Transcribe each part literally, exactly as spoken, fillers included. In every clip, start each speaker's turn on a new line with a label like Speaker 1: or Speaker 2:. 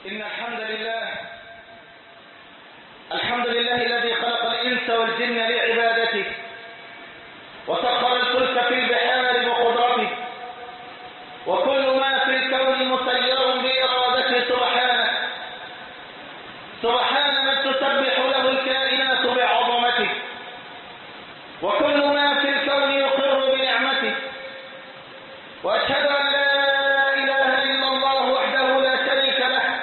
Speaker 1: إن الحمد لله الحمد لله الذي خلق الإنس والجن لعبادته وسخر الفلك في البحار بقدرته وكل ما في الكون مسير بإرادته سبحانه سبحان من تسبح له الكائنات بعظمته وكل ما في الكون يقر بنعمته وأشهد أن لا إله إلا الله وحده لا شريك له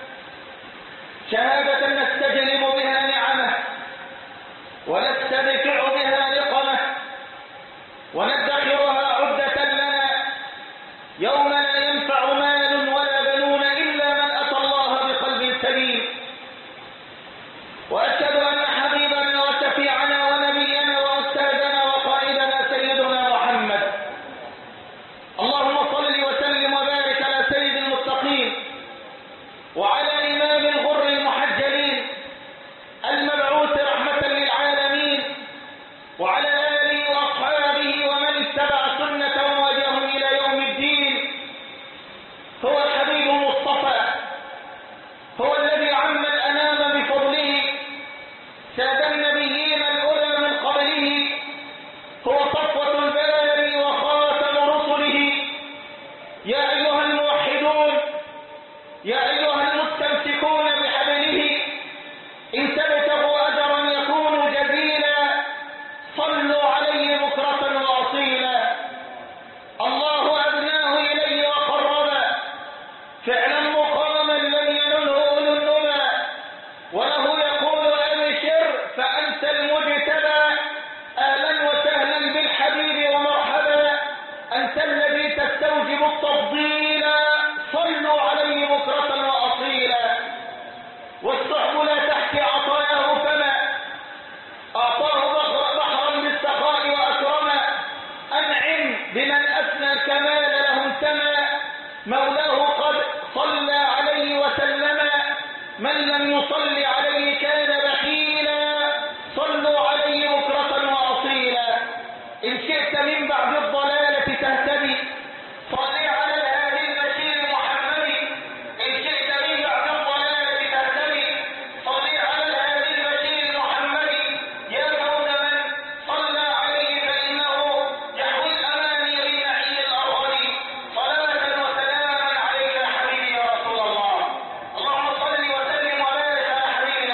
Speaker 1: شهادة نستجلب بها نعمه ونستدفع بها نقمه وندخرها عدة لنا يوم لا ينفع مال ولا بنون إلا من أتى الله بقلب سليم. وأشهد أن حبيبنا وشفيعنا ونبينا وأستاذنا وقائدنا سيدنا محمد اللهم صل وسلم وبارك على سيد المتقين وعلى إمام الغر المحجلين المبعوث رحمة للعالمين وعلى آله وأصحابه ومن اتبع سنة وهديهم إلى يوم الدين. هو الحبيب المصطفى هو الذي عم الأنام بفضله ساد النبيين الأولى من قبله هو صفوة الباري وخاتم رسله. يا أيها الموحدون يا أيها المستمسكون بحبله إن تبتغوا أجرا يكون جزيلا صلوا عليه بكرة وأصيلا. الله أبناه إليه وقربا فعلا مقاما لن ينله أولو النبى وله يقول أبشر فأنت المجتبى. أهلا وسهلا بالحبيب ومرحبا أنت الذي تستوجب التفضيل صلوا عليه بكرة وأصيلا. والصحب لا تحكي عطاياه فما أعطاه بحرا بالسخاء وأكرما. أنعم بمن أثنى الكمال له انتمى مولاه قد صلى عليه وسلما. من لم يصل عليه كان بخيلا صلوا عليه بكرة وأصيلا. إن شئت من بعد الضلالة تهتدي صل على الهادي البشير محمد. إن شئت من بعد الضلالة تهتدي صل على الهادي البشير محمد. يا فوز من صلى عليه فإنه يحوي الأماني لنعي الأرض. صلاة وسلاما عليك يا حبيبي يا رسول الله. اللهم صل وسلم وبارك على حبيبك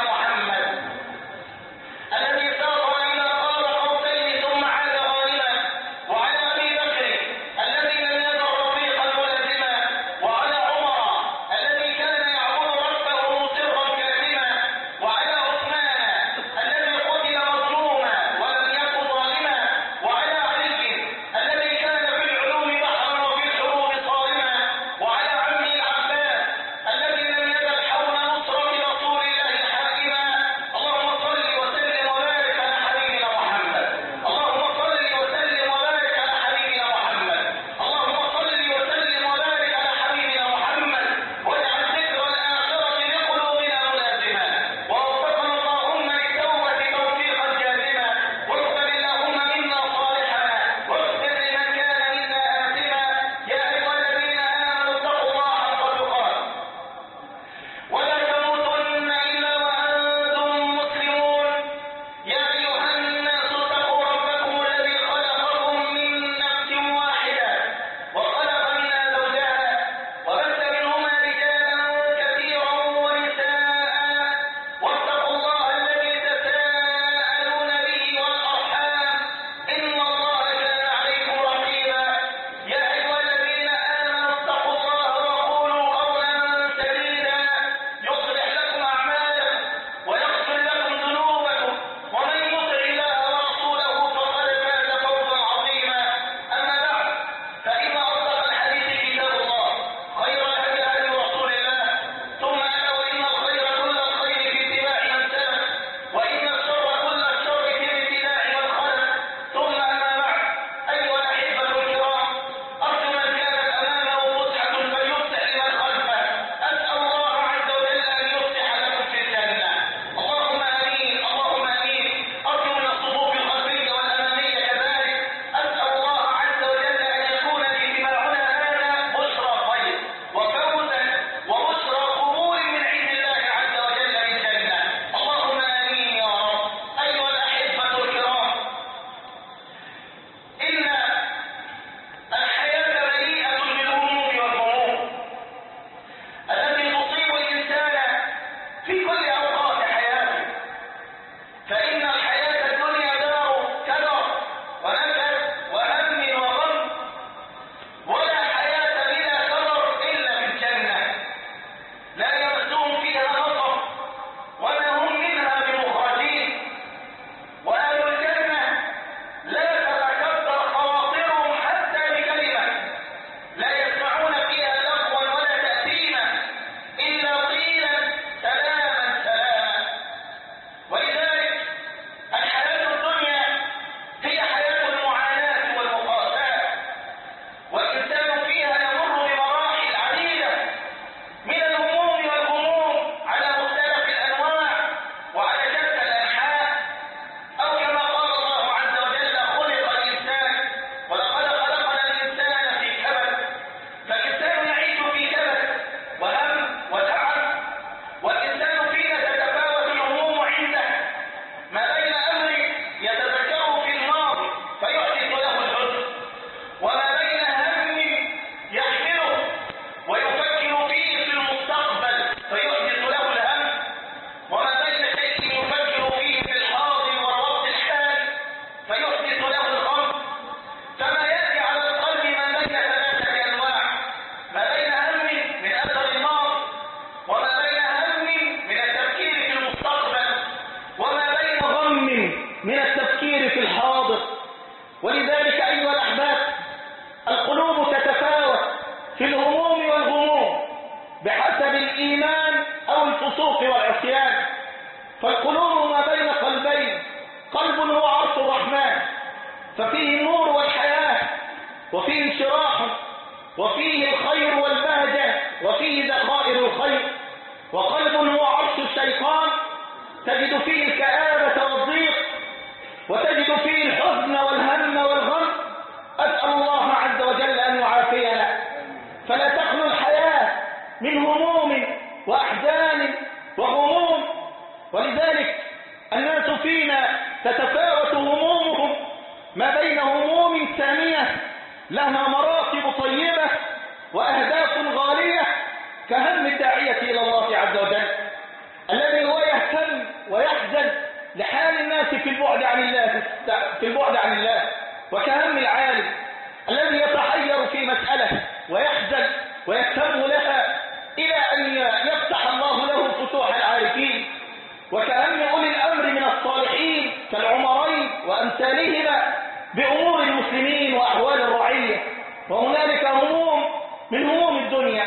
Speaker 1: الفسوق والعصيان. فالقلوب ما بين قلبين، قلب هو عرش الرحمن ففيه النور والحياة وفيه انشراح وفيه الخير والبهجة وفيه ذخائر الخير، وقلب هو عرش الشيطان تجد فيه الكآبة والضيق وتجد فيه الحزن والهم والغم. أسأل الله عز وجل أن يعافينا. فلا تخلو الحياة من هموم وأحزان وغموم، ولذلك الناس فينا تتفاوت همومهم ما بين هموم سامية لها مراتب طيبة وأهداف غالية كهم الداعية إلى الله عز وجل الذي هو يهتم ويحزن لحال الناس في البعد عن الله في البعد عن الله، وكهم العالم الذي يتحير في مسألة ويحزن ويهتم لها إلى أن يفتح الله له فتوح العارفين، وكأن أولي الأمر من الصالحين كالعمرين وأمثالهما بأمور المسلمين وأحوال الرعية. وهنالك هموم من هموم الدنيا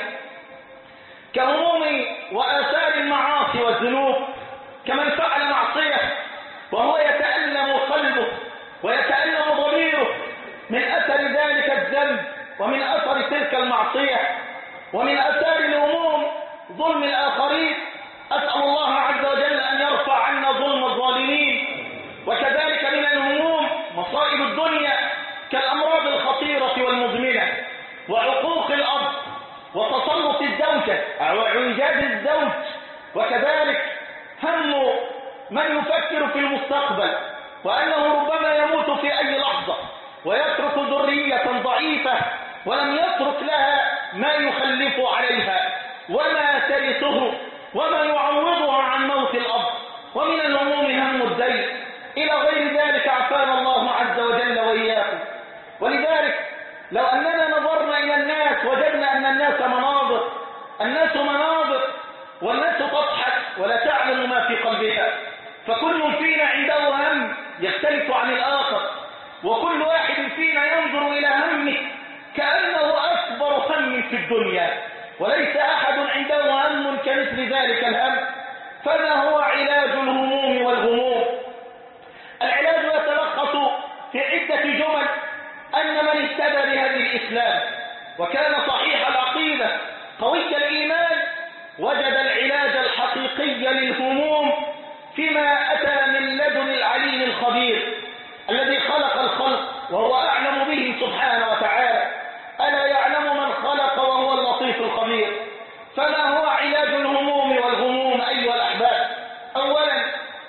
Speaker 1: كهموم وآثار المعاصي والذنوب، كمن فعل معصية وهو يتألم قلبه ويتألم ضميره من أثر ذلك الذنب ومن أثر تلك المعصية ومن أثار الهموم ظلم الآخرين. أسأل الله عز وجل أن يرفع عنا ظلم الظالمين. وكذلك من الهموم مصائب الدنيا كالأمراض الخطيرة والمزمنة وعقوق الأب وتسلط الزوجة أو إعجاز الزوج، وكذلك هم من يفكر في المستقبل وأنه ربما يموت في أي لحظة ويترك ذرية ضعيفة ولم يترك لها ما يخلف عليها وما ترثه وما يعوضها عن موت الأب. ومن الهموم هم الدين إلى غير ذلك عافانا الله عز وجل وإياكم. ولذلك لو أننا نظرنا إلى الناس وجدنا أن الناس مناظر الناس مناظر والناس تضحك ولا تعلم ما في قلبها، فكل فينا عنده هم يختلف عن الآخر، وكل واحد فينا ينظر إلى همه كأنه أكبر هم في الدنيا، وليس أحد عنده هم كمثل ذلك الهم. فما هو علاج الهموم والغموم؟ العلاج يتلخص في عدة جمل. أن من اهتدى بهدي الإسلام وكان صحيح العقيدة قوي الإيمان وجد العلاج الحقيقي للهموم فيما أتى من لدن العليم الخبير الذي خلق الخلق وهو أعلم به سبحانه وتعالى. ألا يعلم من خلق وهو اللطيف الخبير. فما هو علاج الهموم والغموم أيها الأحباب؟ أولا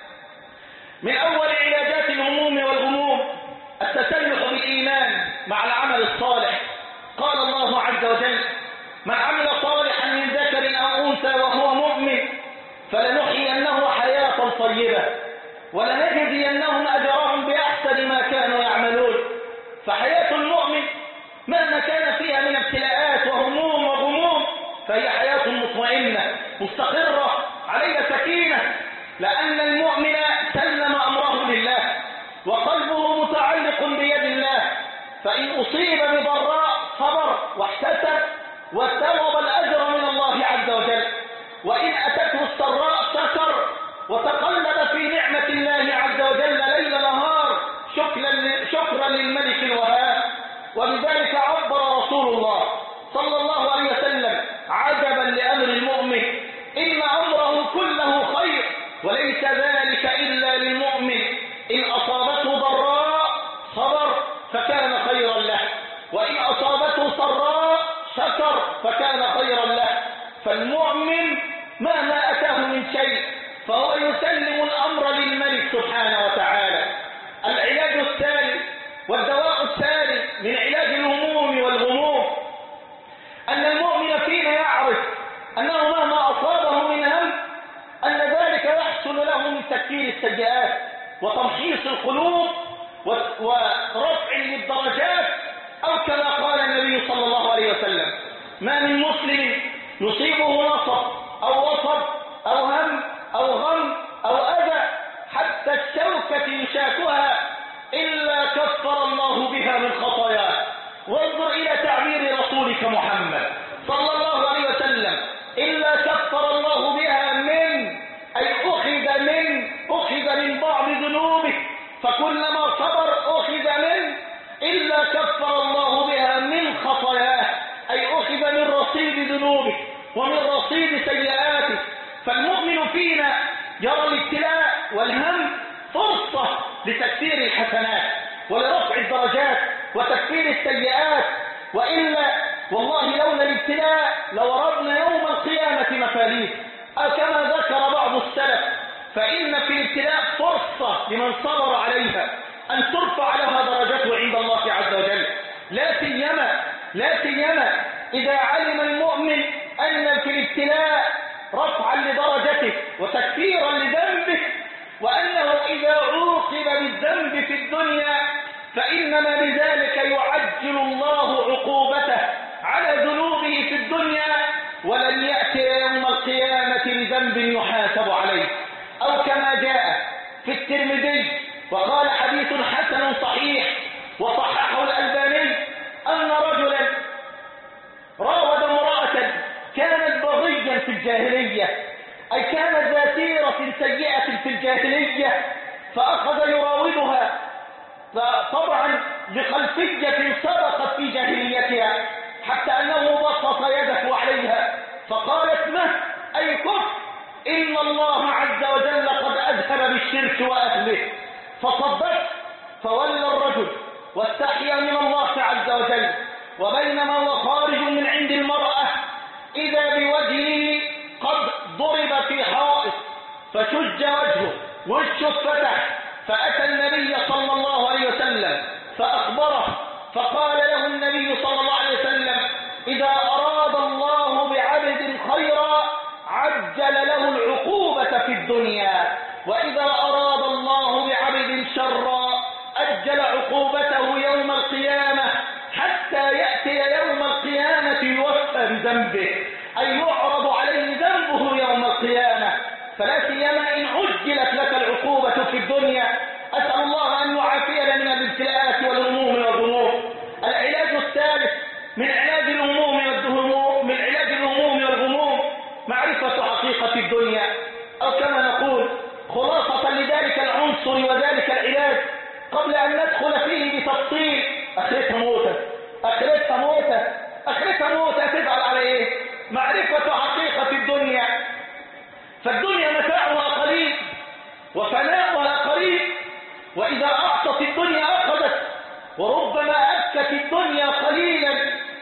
Speaker 1: من أول علاجات الهموم والغموم التسلح بالإيمان مع العمل الصالح. قال الله عز وجل: من عمل صالحا من ذكر أو أنثى وهو مؤمن فلنحيينه حياة طيبة ولنجزينهم أجرهم بأحسن ما كانوا يعملون. فحياة المؤمن مهما كان فيها من ابتلاءات وهموم وغموم فهي حياة مطمئنة مستقرة عليها سكينة، لأن المؤمن سلم أمره لله وقلبه متعلق بيد الله، فإن أصيب بضراء صبر واحتسب وطلب الأجر من الله عز وجل، وإن أتته السراء شكر وتقلب في نعمة الله عز وجل ليل نهار شكرا للملك الوهاب. وبذلك عبر رسول الله صلى الله عليه وسلم: عجبا لأمر المؤمن إن أمره كله خير وليس ذلك إلا للمؤمن، إن أصابته ضراء صبر فكان خيرا له، وإن أصابته سراء شكر فكان خيرا له. فالمؤمن مهما أتاه من شيء فهو يسلم الأمر للملك سبحانه وتعالى. العلاج الثالث والدواء الثالث من علاج الهموم والغموم أن المؤمن فينا يعرف أنه مهما أصابه من هم أن ذلك يحصل له من تكفير السيئات وتمحيص القلوب ورفع للدرجات، أو كما قال النبي صلى الله عليه وسلم: ما من مسلم يصيبه نصب أو وصب أو هم أو غم أو أذى حتى الشوكة يشاكها إلا كفر الله بها من خطاياه. وانظر إلى تعبير رسولك محمد صلى الله عليه وسلم: إلا كفر الله بها من ومن رصيد سيئاته. فالمؤمن فينا يرى الابتلاء والهم فرصة لتكثير الحسنات ولرفع الدرجات وتكفير السيئات، وإلا والله لولا الابتلاء لوردنا يوم القيامة مفاليس، أو كما ذكر بعض السلف فإن في الابتلاء فرصة لمن صبر عليها أن ترفع لها درجته عند الله عز وجل، لا سيما لا سيما إذا علم المؤمن أن في الابتلاء رفعا لدرجته وتكفيرا لذنبه، وأنه إذا عوقب بالذنب في الدنيا فإنما بذلك يعجل الله عقوبته على ذنوبه في الدنيا، ولن يأتي يوم القيامة بذنب يحاسب عليه. أو كما جاء في الترمذي وقال حديث حسن صحيح وصححه الألباني أن رجلا راود امرأة كانت بغيا في الجاهلية، أي كانت ذات سيرة سيئة في الجاهلية، فأخذ يراودها، فطبعا بخلفية سبقت في جاهليتها حتى أنه بسط يده عليها فقالت مه أي كفر، إن الله عز وجل قد أذهب بالشرك وأهله. فصدت، فولى الرجل واستحيا من الله عز وجل، وبينما هو خارج من عند المرأة إذا بوجهه قد ضرب في حائط فشج وجهه، وشه فتح، فأتى النبي صلى الله عليه وسلم فأخبره، فقال له النبي صلى الله عليه وسلم إذا أراد الله بعبد خيرا عجل له العقوبة في الدنيا، وإذا أراد الله بعبد شرا أجل عقوبته يوم القيامة حتى يأتي يوم القيامة يوفى بذنبه، أي يعرض عليه ذنبه يوم القيامة. فلا سيما إن عجلت لك العقوبة في الدنيا. أسأل الله أن يعافينا من الابتلاءات والهموم والغموم. العلاج الثالث من علاج الهموم والهموم من علاج الهموم والغموم معرفة حقيقة الدنيا، أو كما نقول خلاصة لذلك العنصر وذلك العلاج قبل أن ندخل فيه بتفصيل. أخرتها موتة، أخرتها موتة، أخرتها موتة، تزعل على إيه؟ معرفة حقيقة الدنيا. فالدنيا متاعها قليل وفناؤها قريب، وإذا أعطت الدنيا أخذت، وربما أبكت الدنيا قليلا،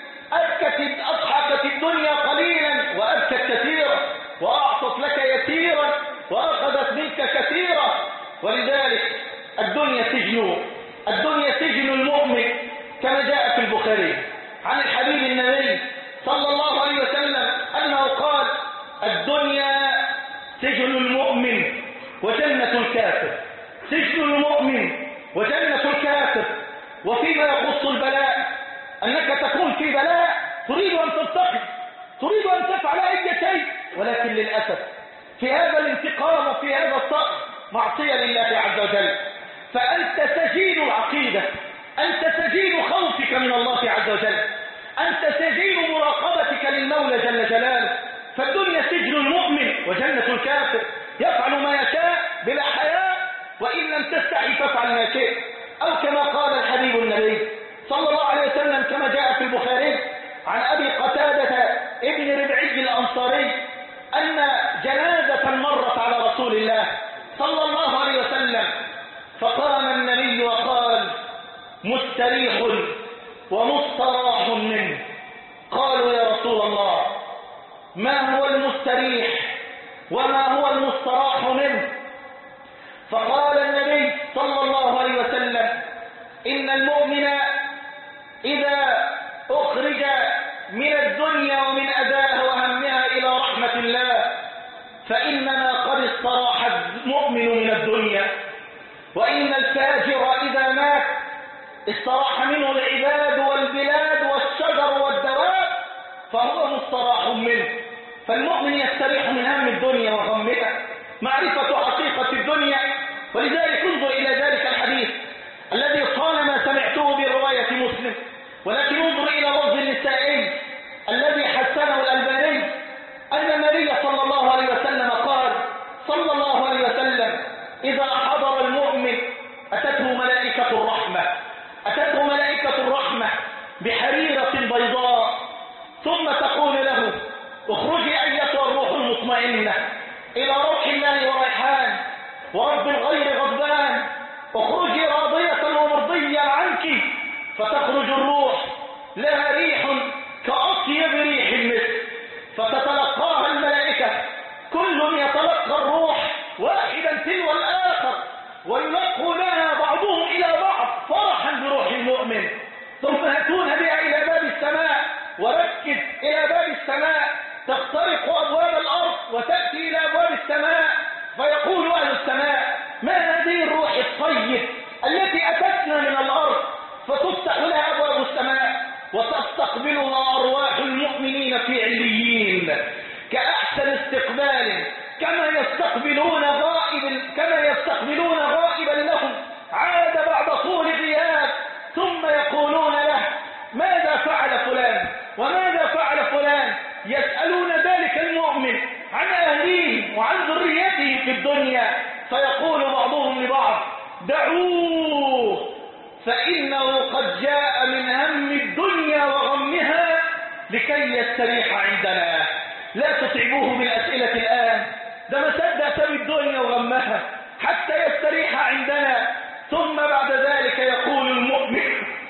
Speaker 1: أبكت أضحكت الدنيا قليلا وأبكت كثيرا، وأعطت لك يسيرا وأخذت منك كثيرا. ولذلك الدنيا سجن، الدنيا سجن المؤمن كما جاء في البخاري عن الحبيب النبي صلى الله عليه وسلم أنه قال الدنيا سجن المؤمن وجنة الكافر، سجن المؤمن وجنة الكافر. وفيما يخص البلاء أنك تكون في بلاء تريد أن ترتقي، تريد أن تفعل أي شيء، ولكن للأسف في هذا الانتقام وفي هذا الصقر معصية لله عز وجل. فأنت سجين العقيدة، أنت سجين خوفك من الله عز وجل، أنت سجين مراقبتك للمولى جل جلاله. فالدنيا سجن المؤمن وجنة الكافر، يفعل ما يشاء بلا حياء، وإن لم تستحي فافعل ما شئت. أو كما قال الحبيب النبي صلى الله عليه وسلم كما جاء في البخاري عن أبي قتادة ابن ربعي الأنصاري أن جنازة مرت على رسول الله صلى الله عليه وسلم، فقام النبي وقال مستريح ومستراح منه. قالوا يا رسول الله ما هو المستريح وما هو المستراح منه؟ فقال النبي صلى الله عليه وسلم إن المؤمن إذا أخرج من الدنيا ومن أذاها وهمها إلى رحمة الله فإنما قد استراح المؤمن من الدنيا، وإن الفاجر إذا مات استراح منه العباد والبلاد والشجر والدواب فهو مستراح منه. فالمؤمن يستريح من هم الدنيا وغمها، معرفة حقيقة الدنيا. ولذلك انظر إلى ذلك الحديث الذي طالما سمعته برواية مسلم، ولكن انظر إلى لفظ النسائي الذي حسنه الألباني أن النبي صلى الله عليه وسلم قال صلى الله عليه وسلم إذا حضر المؤمن أتته ملائكة الرحمة، أتته ملائكة الرحمة بحريرة بيضاء ثم تقول له اخرج ورب الغير غضبان، اخرجي راضية ومرضية عنك، فتخرج الروح لها ريح كأطيب ريح المسك، فتتلقاها الملائكة، كل يتلقى الروح واحدا تلو الآخر، ويلقونها بعضهم إلى بعض فرحا بروح المؤمن، ثم يأتون بها إلى باب السماء، وركز إلى باب السماء، تخترق أبواب الأرض وتأتي إلى أبواب السماء، فيقول أهل السماء: ما هذه الروح الطيب التي أتتنا من الأرض؟ فتفتح لها أبواب السماء وتستقبلها أرواح المؤمنين في عليين كأحسن استقبال، كما يستقبلون غائب كما يستقبلون غائبا لهم عاد بعد طول غياب، ثم يقولون له: ماذا فعل فلان وماذا فعل فلان؟ يسألون ذلك المؤمن عن أهليه وعن ذريته في الدنيا، فيقول بعضهم لبعض: دعوه فإنه قد جاء من هم الدنيا وغمها لكي يستريح عندنا، لا تتعبوه بالأسئلة الآن، ده ما صدق ساب الدنيا وغمها حتى يستريح عندنا. ثم بعد ذلك يقول المؤمن: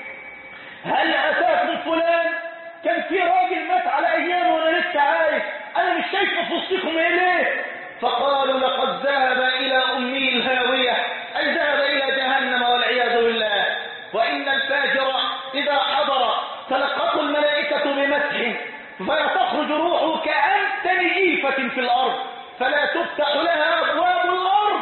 Speaker 1: هل أتاكم فلان؟ كان في راجل مات على أيام وأنا لسه عايش، أنا مش شايفه في وسطكم إليه. فقالوا: لقد ذهب إلى أمه الهاوية، أي ذهب إلى جهنم والعياذ بالله. وإن الفاجر إذا حضر تلقته الملائكة بمسح، فتخرج روحه كأمثل إيفة في الأرض، فلا تفتح لها أبواب الأرض،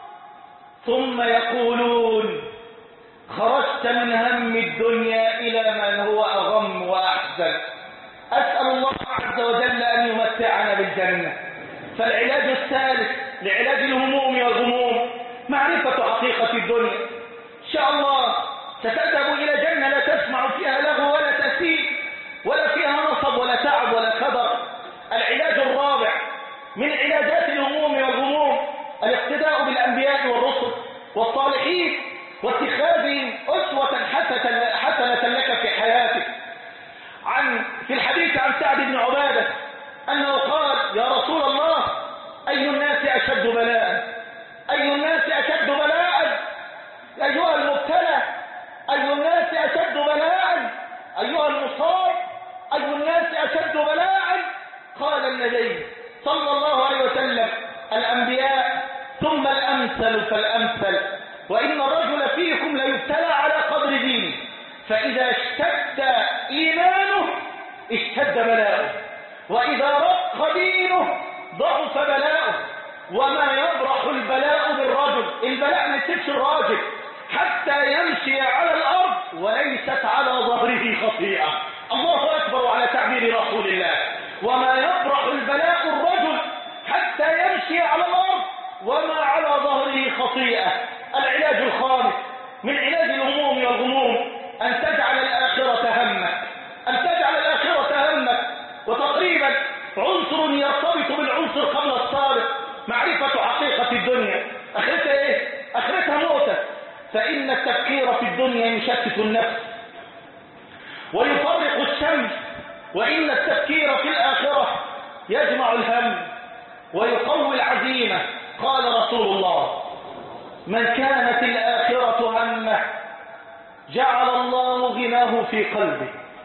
Speaker 1: ثم يقولون: خرجت من هم الدنيا إلى من هو أغم وأحزن. أسأل الله عز وجل أن يمتعنا بالجنة. فالعلاج الثالث لعلاج الهموم والغموم معرفة حقيقة الدنيا. إن شاء الله ستذهب إلى جنة لا تسمع فيها لغو ولا تأثيم، ولا فيها نصب ولا تعب ولا كدر. العلاج الرابع من علاجات الهموم والغموم الاقتداء بالأنبياء والرسل والصالحين، واتخاذهم أسوة حسنة لك في حياتك. عن في الحديث عن سعد بن عبادة أنه قال: يا رسول الله، أي الناس أشد بلاء؟ أي الناس أشد بلاء؟ أيها المبتلى، أي الناس أشد بلاء؟ أيها المصاب، أي الناس أشد بلاء؟ قال النبي صلى الله عليه وسلم: الأنبياء، ثم الأمثل فالأمثل، وإن الرجل فيكم ليبتلى على قدر دينه، فإذا اشتد إيمانه اشتد بلاؤه، وإذا رق دينه ضعف بلاؤه. وما يبرح البلاء بالرجل، البلاء ما يسيبش الراجل حتى يمشي على الأرض وليست على ظهره خطيئة. الله أكبر على تعبير رسول الله. وما يبرح البلاء الرجل حتى يمشي على الأرض وما على ظهره خطيئة. العلاج الخامس من علاج الهموم والغموم أن تجعل الآخرة همك، أن تجعل الآخرة همك. وتقريبا عنصر يرتبط بالعنصر قبل السابق، معرفة حقيقة الدنيا. آخرتها إيه؟ آخرتها موتة. فإن التفكير في الدنيا يشتت النفس ويفرق الشمس، وإن التفكير في الآخرة يجمع الهم ويقوي العزيمة. قال رسول الله: من كانت الآخرة همه جعل الله غناه في قلبه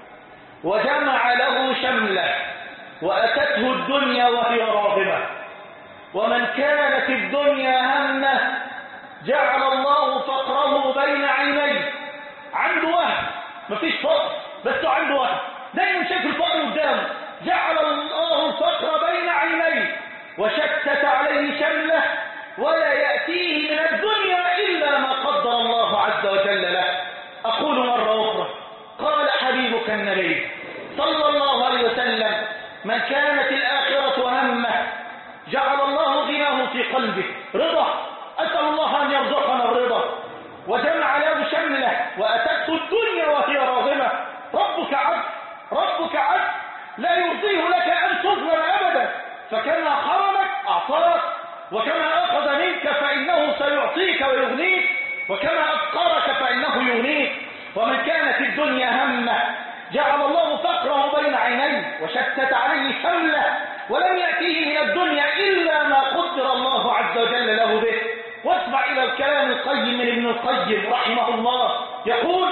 Speaker 1: وجمع له شمله وأتته الدنيا وهي راغمة. ومن كانت الدنيا همه جعل الله فقره بين عينيه. عنده وهم، مفيش فقر بس عنده وهم، دايما شايف الفقر قدامه. جعل الله الفقر بين عينيه وشتت عليه شمله، ولا يأتيه من الدنيا إلا ما قدر الله عز وجل له. أقول مرة أخرى: قال حبيبك النبي صلى الله عليه وسلم: من كانت الآخرة همه جعل الله غناه في قلبه، رضا، أسأل الله أن يرزقنا الرضا، وجمع له شمله وأتته الدنيا وهي راغمة. ربك عبد، ربك عبد لا يرضيه لك أن تظلم أبدا، فكما حرمك أعطاك، وكما أخذ منك فإنه سيعطيك ويغنيك، وكما أفقرك فإنه يغنيك. ومن كانت الدنيا همه جعل الله فقره بين عينيه وشتت عليه شمله، ولم يأتيه من الدنيا إلا ما قدر الله عز وجل له به. واسمع إلى الكلام القيم من ابن القيم رحمه الله، يقول: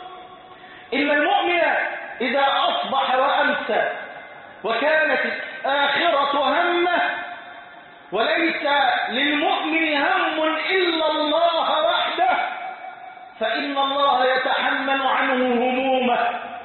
Speaker 1: إن المؤمن إذا أصبح وأمسى وكانت الآخرة همه، وليس للمؤمن هم إلا الله وحده، فإن الله يتحمل عنه همومه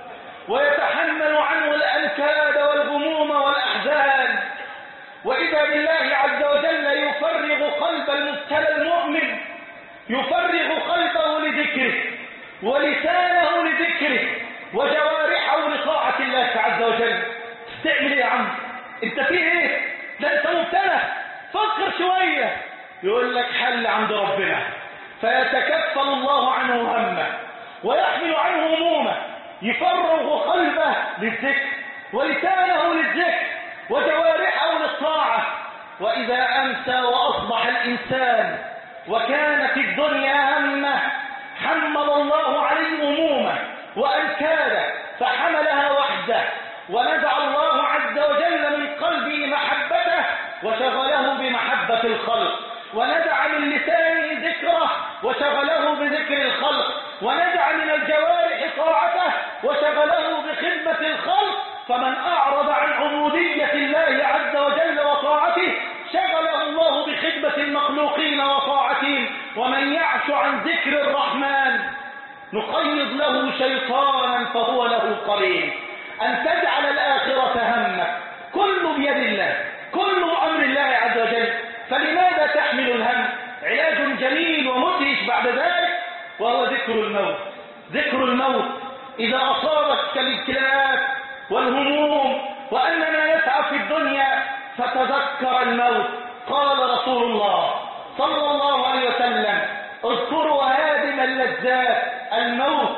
Speaker 1: ويتحمل عنه الأنكاد والغموم والأحزان، وإذا بالله عز وجل يفرغ قلب المبتلى المؤمن، يفرغ قلبه لذكره ولسانه لذكره وجوارحه لطاعة الله عز وجل. تعمل ايه يا عم؟ انت فيه ايه؟ ده انت مبتلى، فكر شوية. يقول لك حل عند ربنا، فيتكفل الله عنه همه ويحمل عنه همومه، يفرغ قلبه للذكر ولسانه للذكر وجوارحه للطاعة. وإذا أمسى وأصبح الإنسان وكانت الدنيا همه، حمل الله عليه همومه وأنكاده فحملها وحده، ونزع الله عز وجل من قلبه محبته وشغله بمحبة الخلق، ونزع من لسانه ذكره وشغله بذكر الخلق، ونزع من الجوارح طاعته وشغله بخدمة الخلق. فمن أعرض عن عبودية الله عز وجل وطاعته شغله الله بخدمة المخلوقين وطاعتهم. ومن يعش عن ذكر الرحمن نقيض له شيطانا فهو له قرين. أن تجعل الآخرة همك، كل بيد الله، كل أمر الله عز وجل. فلماذا تحمل الهم؟ علاج جميل ومدهش بعد ذلك، وهو ذكر الموت. ذكر الموت إذا أصابتك الابتلاءات والهموم وأننا نسعى في الدنيا فتذكر الموت. قال رسول الله صلى الله عليه وسلم: اذكروا هادم اللذات الموت،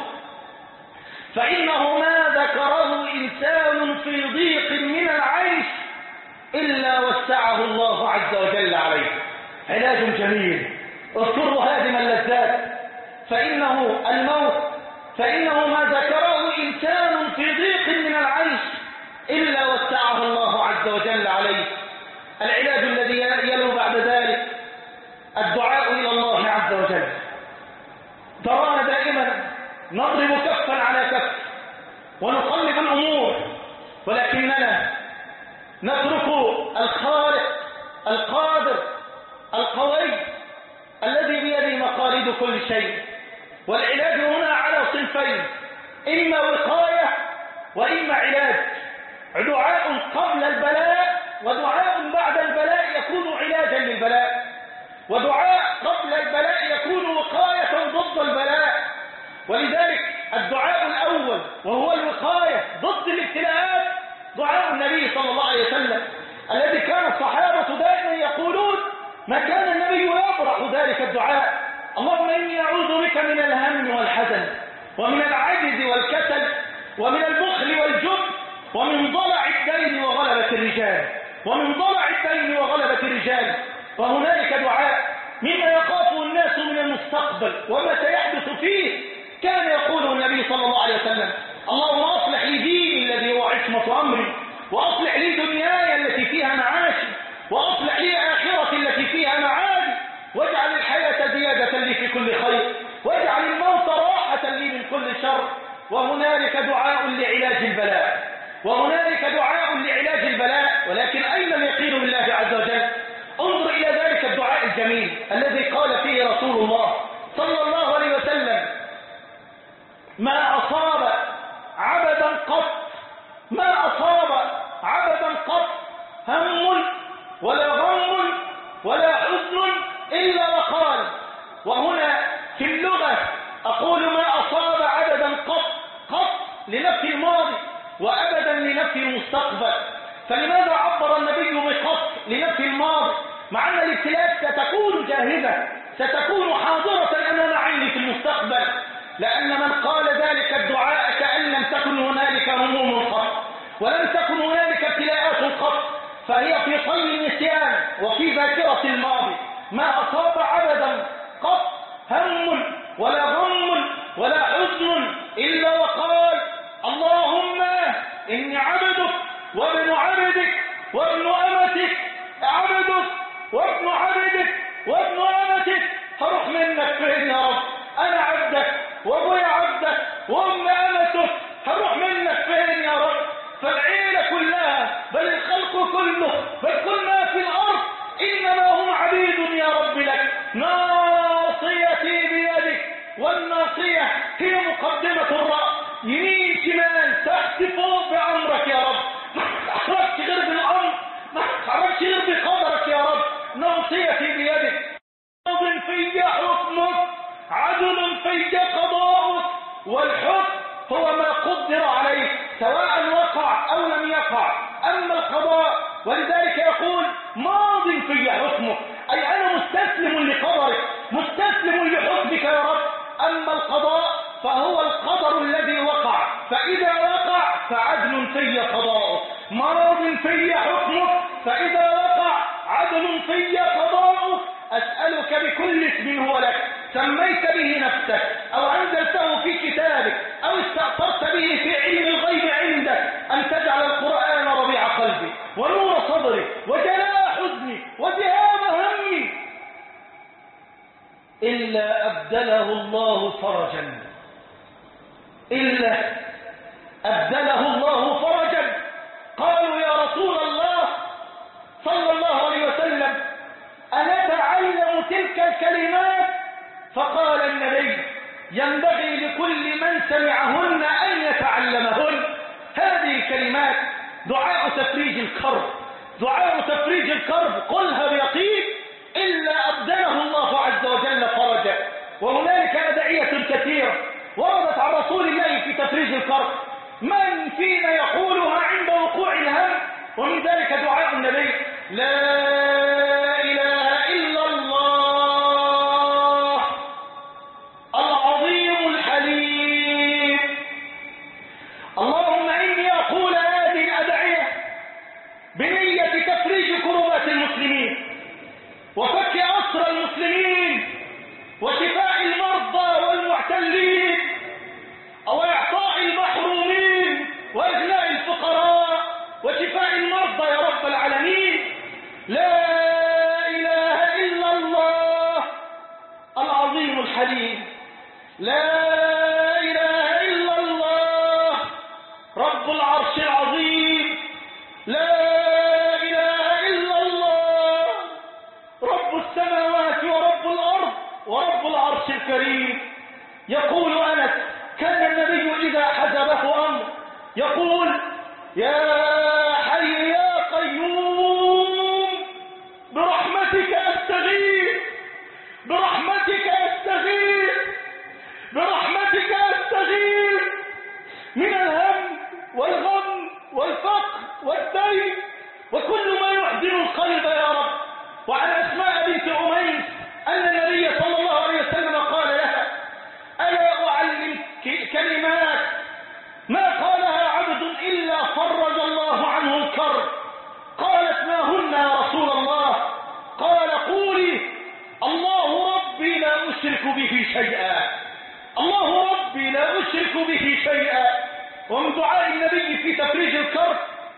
Speaker 1: فإنه ما ذكره إنسان في ضيق من العيش إلا وسعه الله عز وجل عليه. علاج جميل. اذكروا هادم اللذات، فإنه الموت، فإنه ما ذكره إنسان في ضيق من العيش إلا وسعه الله عز وجل عليه. العلاج الذي يلو بعد ذلك الدعاء إلى الله عز وجل. ترانا دائما نضرب كفا على كف ونقلب الأمور، ولكننا نترك الخالق القادر القوي الذي بيده مقاليد كل شيء. والعلاج هنا على صنفين: إما وقاية وإما علاج. دعاء قبل البلاء ودعاء بعد البلاء يكون علاجا للبلاء، ودعاء قبل البلاء يكون وقاية ضد البلاء. ولذلك الدعاء الأول وهو الوقاية ضد الابتلاءات دعاء النبي صلى الله عليه وسلم، الذي كان الصحابة دائما يقولون ما كان النبي يبرح ذلك الدعاء: اللهم إني أعوذ بك من الهم والحزن ومن العجز والكسل ومن البخل والجبن ومن ضلع الدين وغلبة الرجال ومن ضلع الدين وغلبة الرجال. وهنالك دعاء مما يخافه الناس من المستقبل وما سيحدث فيه، كان يقوله النبي صلى الله عليه وسلم: اللهم أصلح لي ديني الذي هو عصمة أمري، وأصلح لي دنياي التي فيها معاشي، وأصلح لي آخرتي التي فيها معادي، واجعل الحياة زيادة لي في كل خير، واجعل الموت راحة لي من كل شر. وهنالك دعاء لعلاج البلاء، وهنالك دعاء لعلاج البلاء، ولكن أين اليقين بالله عز وجل؟ انظر إلى ذلك الدعاء الجميل الذي قال فيه رسول الله صلى الله عليه وسلم: ما أصاب عبدا قط ما أصاب عبدا قط هم ولا غم ولا حزن إلا وقال. وهنا في اللغة أقول ما أصاب عبدا قط، قط لنفي الماضي وأبدا لنفي المستقبل. فلماذا عبر النبي بقط لنفي الماضي مع أن الابتلاءات ستكون جاهزة، ستكون حاضرة أمام عيني في المستقبل؟ لأن من قال ذلك الدعاء كأن لم تكن هنالك هموم قط ولم تكن هنالك ابتلاءات قط، فهي في طي النسيان وفي ذاكرة الماضي. ما أصاب عبدا قط هم ولا غم ولا حزن إلا وقال: اللهم إني عبدك وابن عبدك وابن أمتك، عبدك وابن عبدك وابن أمتك، ناصيتي بيدك، ماض في حكمك، عدل في قضاؤك، والحكم هو ما قدر عليه سواء وقع أو لم يقع. أما القضاء ولذلك يقول ماض في حكمك، أي أنا مستسلم لقدرك، مستسلم لحكمك يا رب. أما القضاء فهو القدر الذي وقع، فإذا وقع فعدل في قضاؤه. ماض في حكمك، فإذا وقع عدل في قضاؤه. أسألك بكل اسم هو لك سميت به نفسك أو أنزلته في كتابك أو استأثرت به في علم الغيب عندك، أن تجعل القرآن ربيع قلبي ونور صدري وجلاء حزني وذهاب همي، إلا أبدله الله فرجا، إلا أبدله الله فرجا. قالوا يا رسول الله صلى الله عليه وسلم أنتعلم تلك الكلمات؟ فقال النبي ينبغي لكل من سمعهن أن يتعلمهن. هذه الكلمات دعاء تفريج الكرب، دعاء تفريج الكرب، قلها بيقين إلا أبدله الله عز وجل فرجا. وهنالك أدعية كثيرة وردت عن رسول الله في تفريج الكرب، من فينا يقولها عند وقوع الهم؟ ومن ذلك دعاء النبي لا إله إلا الله العظيم الحليم. اللهم إني أقول هذه الأدعية بنية تفريج كربات المسلمين وفك أسر المسلمين وشفاء المرضى والمعتلين وإعطاء المحرومين وإغناء الفقراء وشفاء المرضى يا رب العالمين. لا إله إلا الله العظيم الحليم، لا إله إلا الله رب العرش العظيم، لا إله إلا الله رب السماوات ورب الأرض ورب العرش الكريم. يقول أنس كان النبي إذا حزبه أمر يقول يا حي يا قيوم برحمتك أستغيث، برحمتك أستغيث، برحمتك أستغيث من الهم والغم والفقر والدين وكل ما يحزن القلب يا رب. وعن أسماء بنت أميس أن النبي صلى الله عليه وسلم قال لها ألا أعلمك كلمات ما قالها عبد إلا فرج الله عنه الكرب؟ قالت ما هن يا رسول الله؟ قال قولي الله ربي لا أشرك به شيئا، الله ربي لا أشرك به شيئا. ومن دعاء النبي في تفريج الكرب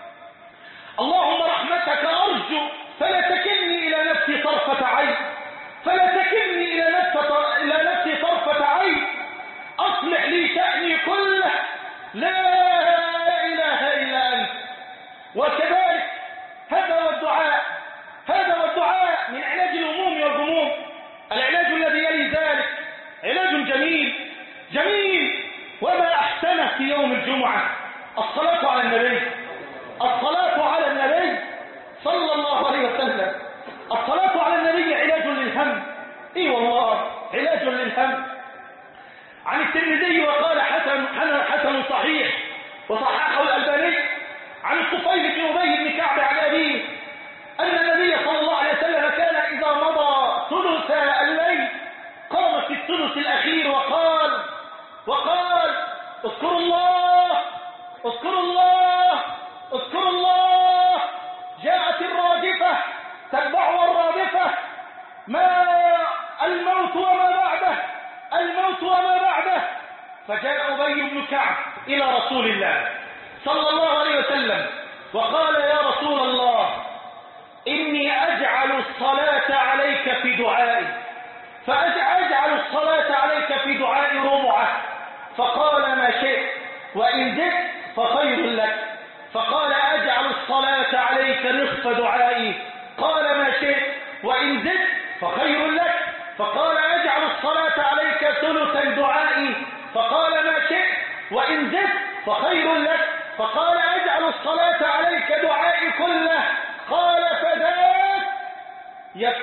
Speaker 1: اللهم رحمتك أرجو فلا تكلني إلى نفسي طرفة عين، فلا تكلني إلى نفسي إلى نفسي طرفة عين، أصلح لي شأني كله، لا إله إلا أنت. وكذلك هذا هو الدعاء، هذا هو الدعاء من علاج الهموم والغموم. العلاج الذي يلي ذلك علاج جميل جميل وما أحسنه في يوم الجمعة، الصلاة على النبي، الصلاة على النبي صلى الله عليه وسلم. الصلاة على النبي علاج للهم، اي والله علاج للهم. عن الترمذي وقال حسن حسن صحيح وصححه الألباني عن الطفيل بن أبي بن كعب عن أبيه أن النبي صلى الله عليه وسلم كان إذا مضى ثلث الليل قام في الثلث الأخير وقال وقال اذكروا الله اذكروا الله اذكروا الله، جاءت الرادفة تتبعها الرادفة، ما الموت وما بعده، الموت وما بعده. فجاء أبي بن كعب إلى رسول الله صلى الله عليه وسلم وقال يا رسول الله إني أجعل الصلاة عليك في دعائي، فأجعل الصلاة عليك في دعائي ربعة. فقال ما شئت وإن زدت فخير لك. فقال أجعل الصلاة عليك نصف دعائي. قال ما شئت وإن زدت فخير لك. فقال أجعل الصلاة عليك ثلث دعائي. فقال ما شئت وإن زدت فخير لك. فقال أجعل الصلاة عليك دعائي كله. قال فذاك يكفيك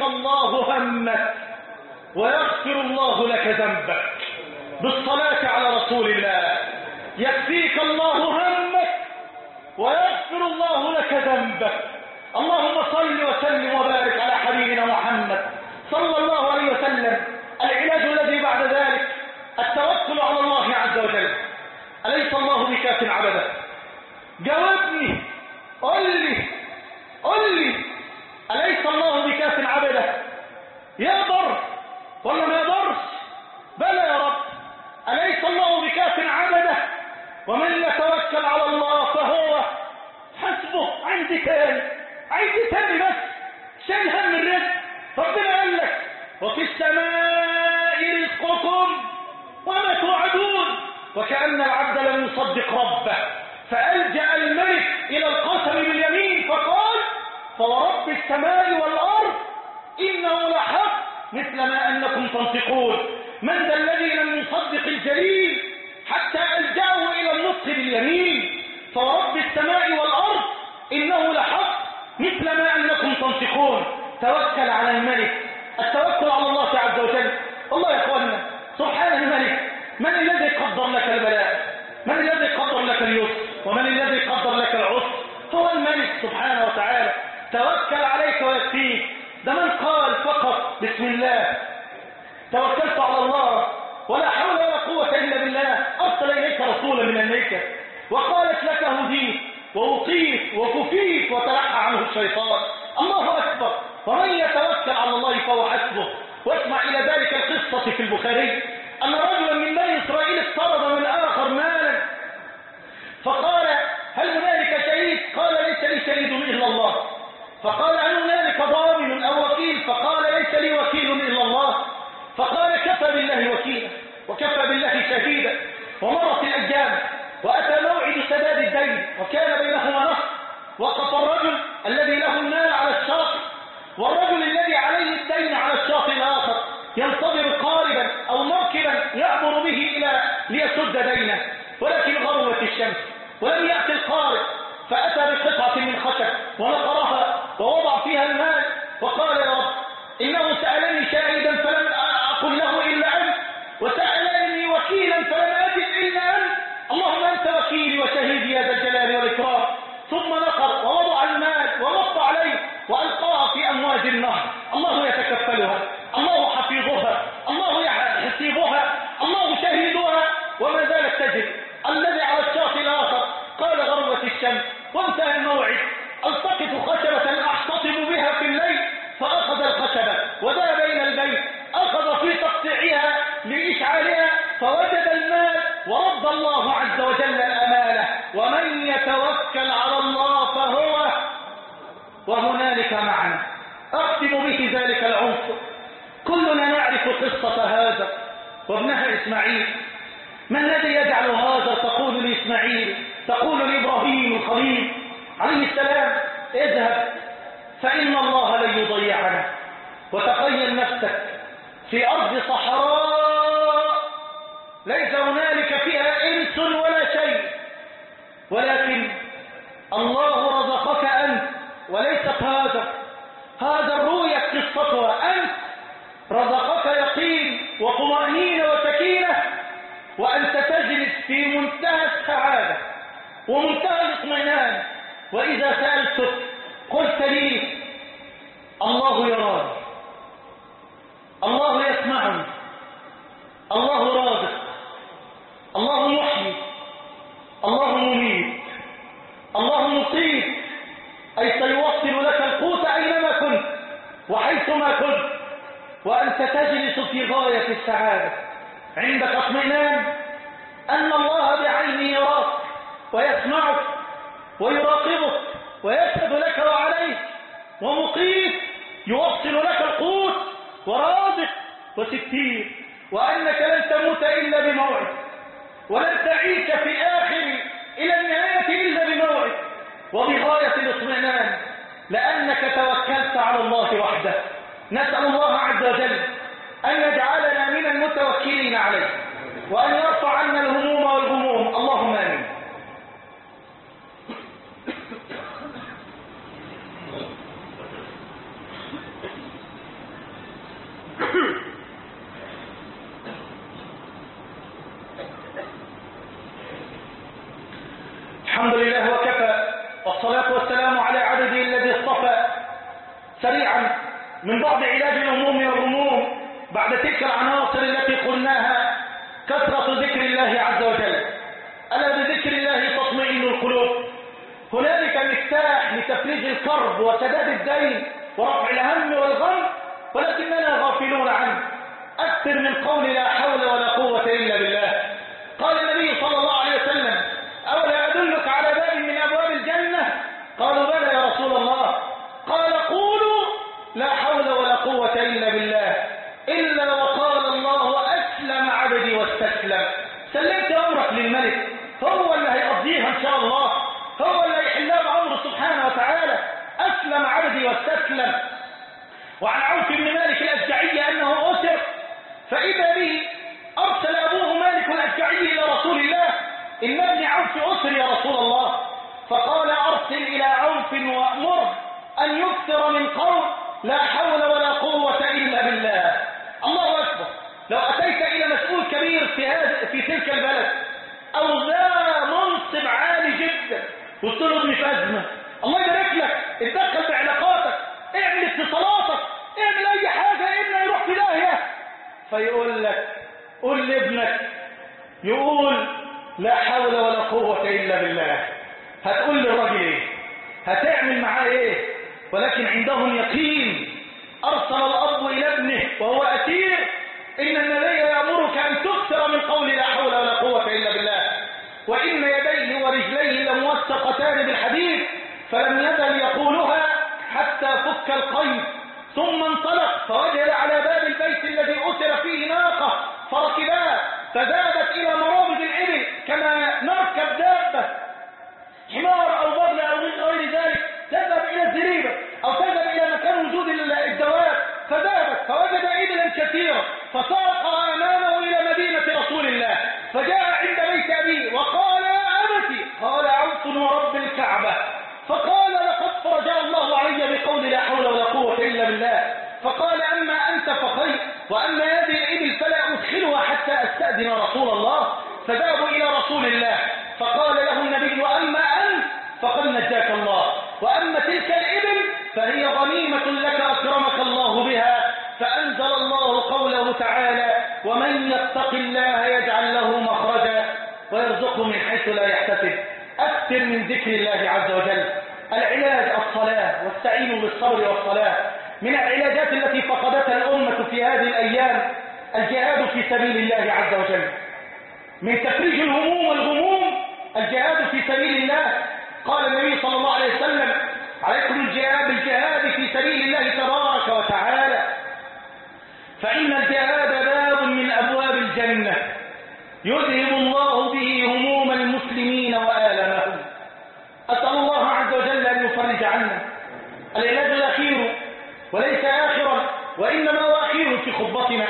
Speaker 1: الله همك ويغفر الله لك ذنبك بالصلاة على رسول الله. يكفيك الله همك ويغفر الله لك ذنبك. اللهم صل وسلم وبارك على حبيبنا محمد صلى الله عليه وسلم. العلاج الذي بعد ذلك التوكل على الله عز وجل. أليس الله بكاف عبده؟ جاوبني، قل لي قل لي أليس الله بكاف عبده؟ يقدر ولا ما يقدرش؟ بلى يا رب. أليس الله بكاف عبده؟ ومن يتوكل على الله فهو حسبه. عندي تاني عندي تاني بس شايل هم الرزق. ربنا قال لك وفي السماء رزقكم وما توعدون. وكأن العبد لم يصدق ربه فألجأ الملك إلى القسم باليمين فقال فورب السماء والأرض إنه لحق مثل ما أنكم تنطقون. من ذا الذي لم يصدق الجليل حتى ألجأه إلى النطق باليمين؟ فورب السماء والأرض إنه لحق مثل ما أنكم تنطقون. توكل على الملك. التوكل على الله عز وجل. والله يا أخواننا سبحان الملك. من الذي قدر لك البلاء؟ من الذي قدر لك اليسر؟ ومن الذي قدر لك العسر؟ هو الملك سبحانه وتعالى. توكل عليك ويكفيك. ده من قال فقط بسم الله توكلت على الله ولا حول ولا قوة إلا بالله أرسل إليك رسولا من الملائكة وقالت لك هديت ووقيت وكفيت وتلحى عنه الشيطان. الله أكبر. ومن يتوكل على الله فهو حسبه. واسمع إلى ذلك القصة في البخاري أن رجلا من بني إسرائيل اقترض من آخر مالا فقال هل هنالك شهيد؟ قال ليس لي شهيد إلا الله. فقال هل هنالك ضامن أو وكيل؟ فقال ليس لي وكيل إلا الله. فقال كفى بالله وكيلا وكفى بالله شهيدا. ومرت الأيام وأتى موعد سداد الدين وكان بينهما نهر. وقف الرجل الذي له المال على الشاطئ والرجل الذي عليه الدين على الشاطئ الآخر ينتظر قاربا أو مركبا يعبر به إلى ليسد دينه. ولكن غربت الشمس ولم يأتي القارب فأتى بقطعة من خشب ونقرها ووضع فيها المال وقال يا رب إنه سألني شاهدا فلم أقل له إلا أنت وسألني وكيلا فلم أجد إلا أنت. اللهم أنت وكيلي وشهيدي يا ذا الجلال والإكرام. ثم نقر ووضع المال ونط عليه وألقاها في أمواج النهر. الله يتكفلها، الله حفيظها، الله يحسيبها، الله شهيدها. وما زالت تجد الذي على الشاطئ الآخر قال غربت الشمس وانتهى الموعد التقط خشبة أحتطب بها في الليل فأخذ الخشبة وذهب إلى البيت أخذ في تقطيعها لإشعالها فوجد المال ورد الله عز وجل الأمانة. ومن يتوكل على الله فهو. وهنالك معنى أختم به ذلك العنصر. كلنا نعرف قصة هاجر وابنها إسماعيل. ما الذي يجعل هاجر تقول لإسماعيل تقول لإبراهيم الخليل عليه السلام اذهب فإن الله لن يضيعنا؟ وتخيل نفسك في أرض صحراء ليس هنالك فيها إنس ولا شيء ولكن الله رزقك أنت وليست هاجر. هاجر رويت قصتها أنت رزقك يقين وطمأنينة وسكينة وأنت تجلس في منتهى السعادة ومنتهى الاطمئنان. وإذا سألتك قلت لي الله يراني، الله يسمعني، الله رازق، الله محيي، الله مميت، الله مصيب، أي سيوصل لك القوت أينما كنت وحيثما كنت وأنت تجلس في غاية السعادة. عندك اطمئنان أن الله بعينه يراك ويسمعك ويراقبك ويشهد لك وعليك ومقيت يوصل لك القوت ورازق وستير. وأنك لن تموت إلا بموعد ولن تعيش في آخر إلى النهاية إلا بموعد وبغاية الاطمئنان لأنك توكلت على الله وحده. نسأل الله عز وجل أن يجعلنا من المتوكلين عليه وأن يرفع عنا الهموم والغموم. اللهم آمين. سريعا من بعض علاج الهموم والغموم بعد تلك العناصر التي قلناها: كثرة ذكر الله عز وجل. ألا بذكر الله تطمئن القلوب. هنالك مفتاح لتفريج الكرب وسداد الدين ورفع الهم والغم، ولكننا غافلون عنه. أكثر من قول لا حول ولا قوة إلا بالله. قال النبي صلى الله عليه وسلم: أولا أدلك على باب من أبواب الجنة؟ قالوا بلى يا رسول الله. قال: قولوا لا حول ولا قوة إلا بالله، إلا وقال الله أسلم عبدي واستسلم. سلمت أمرك للملك، هو اللي هيقضيها إن شاء الله، هو اللي هيحلها بأمره سبحانه وتعالى. أسلم عبدي واستسلم. وعن عوف بن مالك الأشجعي أنه أسر، فإذا به أرسل أبوه مالك الأشجعي إلى رسول الله: إن ابن عوف أسر يا رسول الله. فقال: أرسل إلى عوف وأمره أن يكثر من قول لا حول ولا قوة إلا بالله. الله أكبر. لو أتيت إلى مسؤول كبير في هذا في تلك البلد أو ذا منصب عالي جدا قلت له ابني في أزمة، الله يبارك لك، اتدخل بعلاقاتك، اعمل اتصالاتك، اعمل أي حاجة، ابنه يروح في داهية، فيقول لك قول لابنك يقول لا حول ولا قوة إلا بالله. هتقول للراجل ايه؟ هتعمل معاه ايه؟ ولكن عندهم يقين. أرسل الأب إلى ابنه وهو أسير: إن النبي يأمرك أن تكثر من قول لا حول ولا قوة إلا بالله، وإن يديه ورجليه لموثقتان بالحديد، فلم يزل يقولها حتى فك القيد. ثم انطلق فوجد على باب البيت الذي أسر فيه ناقة فركبها، فذهبت إلى مرابض الإبل كما نركب دابة، حمار أو بغل أو غير ذلك، تذهب إلى الزريبة أو تذهب إلى مكان وجود الدواب، فذهبت فوجد إبلا كثيرة، فساق أمامه إلى مدينة رسول الله، فجاء عند بيت أبيه وقال: يا أبتي. قال: عوف ورب الكعبة. فقال: لقد فرجاء الله علي بقول لا حول ولا قوة إلا بالله. فقال: أما أنت فخير، وأما هذه الإبل فلا أدخلها حتى أستأذن رسول الله. فذهبوا إلى رسول الله، فقال له النبي: أما أنت فقد نجاك الله، وأما تلك الإبل فهي غنيمة لك أكرمك الله بها. فأنزل الله قوله تعالى: ومن يتق الله يجعل له مخرجا ويرزقه من حيث لا يحتسب. أكثر من ذكر الله عز وجل. العلاج الصلاة، واستعينوا بالصبر والصلاة. من العلاجات التي فقدتها الأمة في هذه الأيام الجهاد في سبيل الله عز وجل. من تفريج الهموم والغموم الجهاد في سبيل الله. قال النبي صلى الله عليه وسلم: عليكم الجهاد بالجهاد في سبيل الله تبارك وتعالى، فإن الجهاد باب من أبواب الجنة يذهب الله به هموم المسلمين وآلامهم. أسأل الله عز وجل أن يفرج عنا. العلاج الأخير وليس آخرا، وإنما هو أخير في خطبتنا.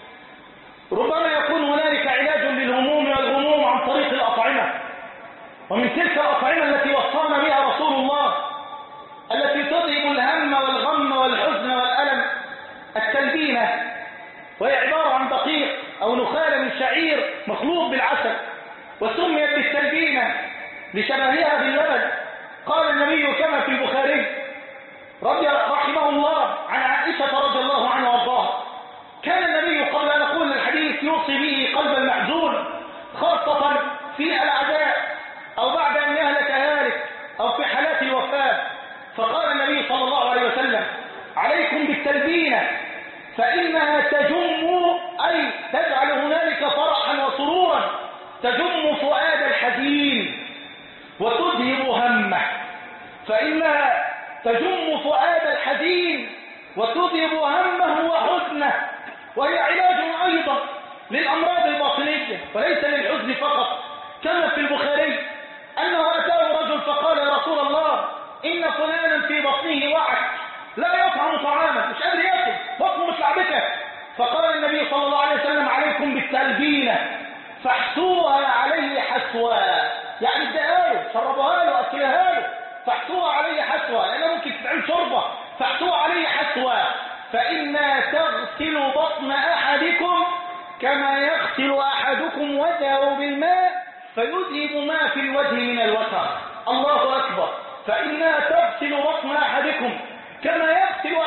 Speaker 1: ربما يكون هنالك علاج للهموم والغموم عن طريق الأطعمة، ومن تلك الأطعمة التي وصانا بها رسول الله التي تذهب الهم والغم والحزن والألم التلبينة، وهي عبارة عن دقيق أو نخالة من شعير مخلوط بالعسل، وسميت بالتلبينة لشبهها باللبن. قال النبي كما في البخاري رضي رحمه الله عن عائشة رضي الله عنها وارضاها: كان النبي قبل أن نقول الحديث يوصي به قلب المحزون، خاصة في العزاء أو بعد أن يهلك هالك أو في حالات الوفاة. فقال النبي صلى الله عليه وسلم: عليكم بالتلبينة، فإنها تجم، أي تجعل هنالك فرحا وسرورا، تجم فؤاد الحزين وتذهب همه. فإنها تجم فؤاد الحزين وتذهب همه وحزنه، وهي علاج أيضا للأمراض الباطنية وليس للحزن فقط. كما في البخاري أنه أتاه رجل فقال: يا رسول الله، إن فلانا في بطنه وعك، لا يطعم طعاما، مش قادر يأكل، بطنه مش لعبته. فقال النبي صلى الله عليه وسلم: عليكم بالتلبينة، فاحسوها عليه حسوا، يعني ادعها له، شربوها له، أكلها له، فاحسوها عليه حسوا، لأنه ممكن تتعمل شربة، فاحسوها عليه حسوا، فإنها تغسل بطن أحدكم كما يغسل أحدكم وجهه بالماء فيذهب ما في الوجه من الوسخ. الله أكبر. فإنها تغسل بطن أحدكم كما يغسل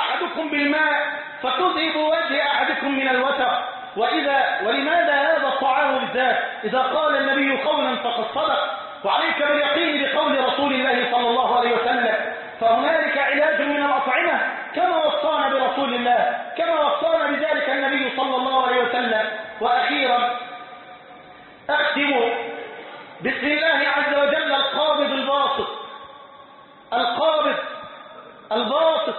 Speaker 1: بالماء فتذهب وجه أحدكم من الوتر. وإذا ولماذا هذا الطعام بالذات؟ إذا قال النبي قولا فقد صدق، وعليك باليقين بقول رسول الله صلى الله عليه وسلم. فهنالك علاج من الأطعمة كما وصانا برسول الله، كما وصانا بذلك النبي صلى الله عليه وسلم. وأخيرا أختم بسم الله عز وجل القابض الباسط، القابض الباسط،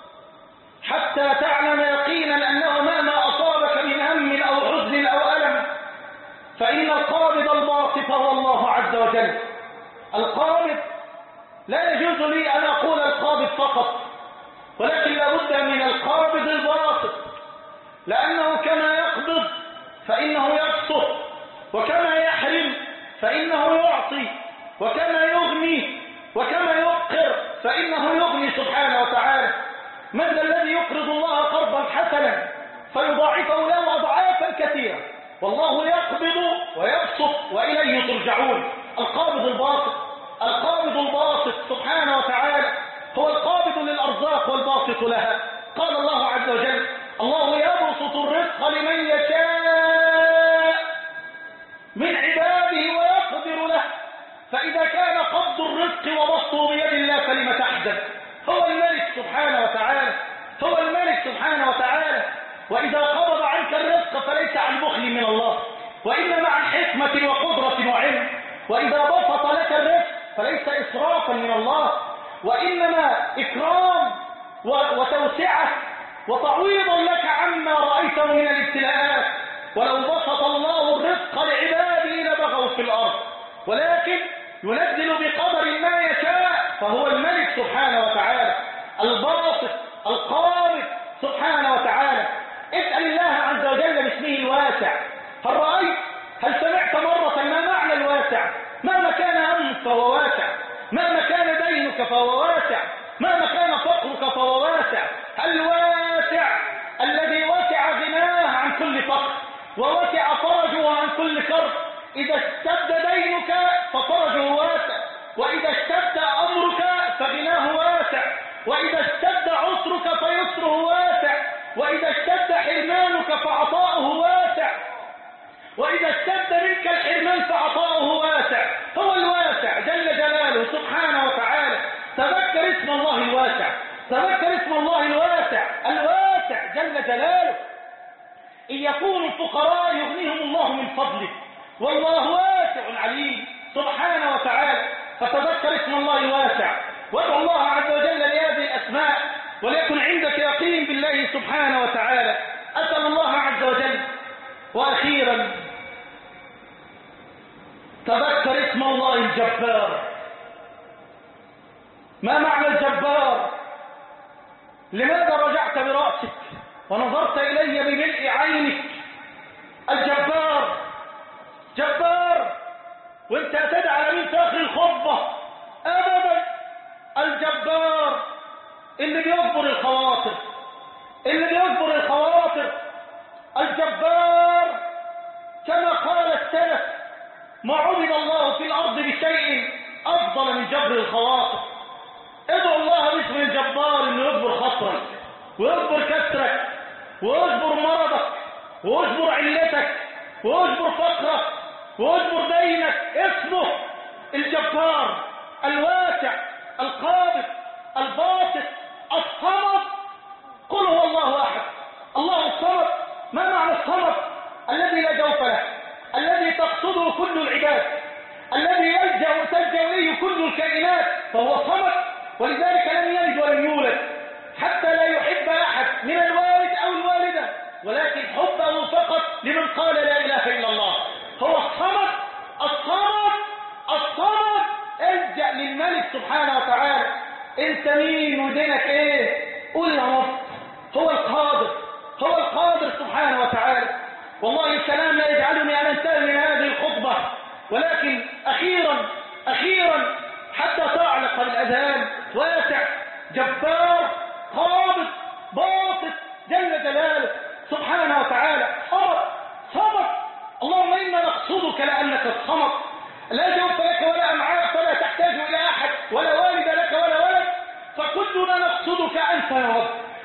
Speaker 1: حتى تعلم يقينا أنه مهما أصابك من هم أو حزن أو ألم فإن القابض الباسط هو الله عز وجل. القابض لا يجوز لي أن أقول القابض فقط، ولكن لابد من القابض الباسط، لأنه كما يقبض فإنه يبسط، وكما يحرم فإنه يعطي، وكما يغني وكما يفقر فإنه يغني سبحانه وتعالى. من ذا الذي يقرض الله قرضا حسنا فيضاعفه له أضعافا كثيرة؟ والله يقبض ويبسط وإليه ترجعون. القابض الباسط، القابض الباسط سبحانه وتعالى هو القابض للأرزاق والباسط لها. قال الله عز وجل: الله يبسط الرزق لمن يشاء من عباده ويقدر له. فإذا كان قبض الرزق وبسطه بيد الله فلم تحزن؟ هو الملك سبحانه وتعالى، هو الملك سبحانه وتعالى. وإذا قبض عنك الرزق فليس عن بخل من الله، وإنما عن حكمة وقدرة وعلم. وإذا بسط لك الرزق فليس إسرافا من الله، وإنما إكرام وتوسعة وتعويضا لك عما رأيته من الابتلاءات. ولو بسط الله الرزق لعباده لبغوا في الأرض، ولكن ينزل بقدر ما يشاء، فهو الملك سبحانه وتعالى الباسط القابض سبحانه وتعالى. اسأل الله عز وجل باسمه الواسع. هل رأيت، هل سمعت مرة ما معنى الواسع؟ مهما كان همك فهو واسع، مهما كان دينك فهو واسع، مهما كان فقرك فهو واسع. الواسع الذي وسع غناه عن كل فقر، ووسع فرجه عن كل كرب. إذا اشتد دينك ففرجه واسع، وإذا اشتد أمرك فغناه واسع، وإذا اشتد عسرك فيسره واسع، وإذا اشتد حرمانك فعطاؤه واسع، وإذا اشتد منك الحرمان فعطاؤه واسع. هو الواسع جل جلاله سبحانه وتعالى. تذكر اسم الله الواسع، تذكر اسم الله الواسع، الواسع جل جلاله. إن يكونوا الفقراء يغنيهم الله من فضله، والله واسع عليم سبحانه وتعالى. فتذكر اسم الله الواسع، وادعو الله عز وجل لهذه الأسماء، وليكن عندك يقين بالله سبحانه وتعالى. أسأل الله عز وجل. وأخيرا تذكر اسم الله الجبار. ما معنى الجبار؟ لماذا رجعت برأسك ونظرت إلي بملء عينك؟ الجبار جبار، وانت اعتدى على مين في آخر الخطبة؟ أبدا. الجبار اللي بيجبر الخواطر، اللي بيجبر الخواطر. الجبار كما قال السلف: ما عبد الله في الأرض بشيء أفضل من جبر الخواطر. ادعو الله باسم الجبار انه يجبر خطرك، ويجبر كسرك، ويجبر مرضك، ويجبر علتك، ويجبر فقرك، ويجبر دينك. اسمه الجبار الواسع القابض الباسط الصمد. قل هو الله أحد الله الصمد. ما معنى الصمد؟ الذي لا جوف له، الذي تقصده كل العباد، الذي يلجأ تلجأ إليه كل الكائنات، فهو صمد. ولذلك لم يلد ولم يولد، حتى لا يحب أحد من الوالد أو الوالدة، ولكن حبه فقط لمن قال لا إله إلا الله. هو الصمد الصمد الصمد. الجأ للملك سبحانه وتعالى. انت مين ودينك ايه؟ قول يا رب. هو القادر، هو القادر سبحانه وتعالى. والله الكلام لا يجعلني أن انتهي من هذه الخطبة، ولكن أخيرا أخيرا حتى تعلق الأذهان. واسع، جبار، قابض، باطل جل جلاله سبحانه وتعالى. صمد صمد. اللهم إنا نقصدك لأنك الصمد، لا جوف لك ولا أمعاء فلا تحتاج إلى أحد، ولا والد لك ولا ولد، فكلنا نقصدك أنت يا رب.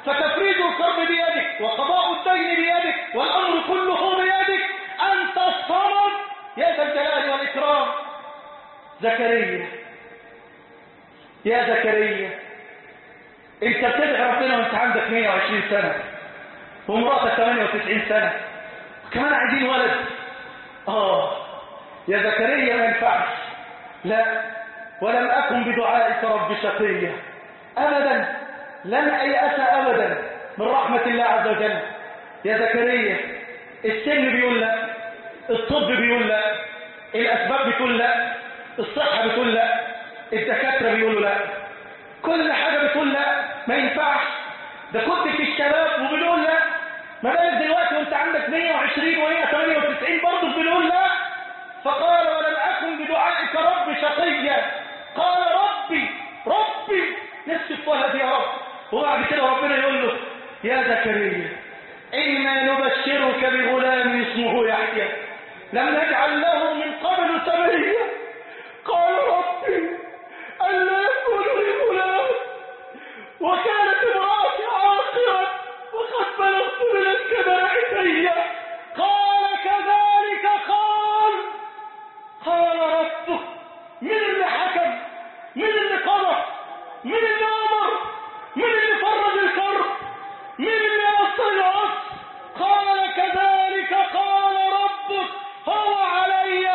Speaker 1: فتفريج الكرب بيدك وقضاء الدين بيدك والأمر كله بيدك. أنت الصمد يا ذا الجلال والإكرام. زكريا يا زكريا، انت بتدعي ربنا وانت عندك مئة وعشرين سنة ومراتك ثمانية وتسعين سنة وكمان عايزين ولد. اه يا زكريا ما ينفعش. لا، ولم أكن بدعائك رب شقيا. أبدا لن أيأس أبدا من رحمة الله عز وجل. يا زكريا السن بيقول لا، الطب بيقول لا، الأسباب بتقول لا، الصحة بتقول لا، الدكاترة بيقولوا لا، كل حاجة بتقول لا، ما ينفعش. ده كنت في الشباب وبنقول لا، ما بالك دلوقتي وانت عندك مئة وعشرين وهي ثمانية وتسعين برضه بنقول لا. فقال ولم أكن بدعائك رب شقيا. قال ربي ربي نفسك ولد يا رب. وبعد كده ربنا يقول له يا زكريا إنا نبشرك بغلام اسمه يحيى لم نجعل له من قبل سميا. قال ربي ألا يكون لي غلام وكانت امرأتي عاقرا وقد بلغت من الكبر عتيا. قال كذلك قال. قال ربك من اللي حكم، من اللي قضى، من اللي أمر، من اللي فرج الكرب، من اللي أصل العصر. قال كذلك قال ربك هو علي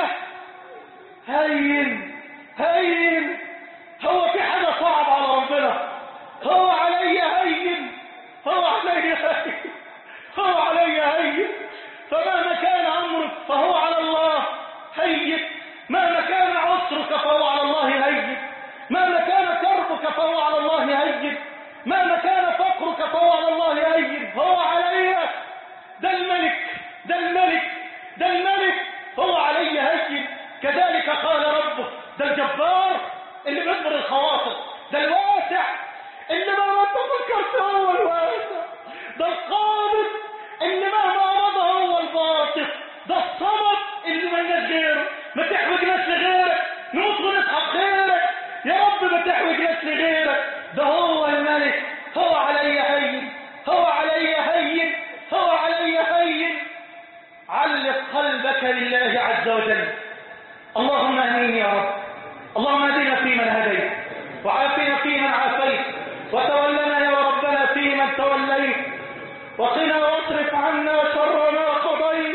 Speaker 1: هين هين. هو في حاجة صعب على ربنا؟ هو علي هين، هو علي هين، هو علي هين. فمهما كان أمرك فهو على الله هين، مهما كان عسرك فهو على الله هين، مهما كان كربك فهو على الله هين، مهما كان فقرك فهو على الله هين. هو علي، ده الملك ده الملك ده الملك هو علي هين. كذلك قال ربك. ده الجبار اللي بيجبر الخواطر، ده الواسع اللي مهما تفكرت هو الواسع، ده القابض اللي مهما مضى هو الباطل، ده الصمد اللي مالناش غيره. ما تحوجناش لغيرك، نموت ونصحى بخيرك يا رب، ما تحوجناش لغيرك. ده هو الملك. هو علي هين، هو علي هين، هو علي هين. علق قلبك لله عز وجل. اللهم امين يا رب. اللهم اهدنا فيمن هديت وعافنا فيمن عافيت وتولنا يا ربنا فيمن توليت وقنا واصرف عنا شر ما قضيت.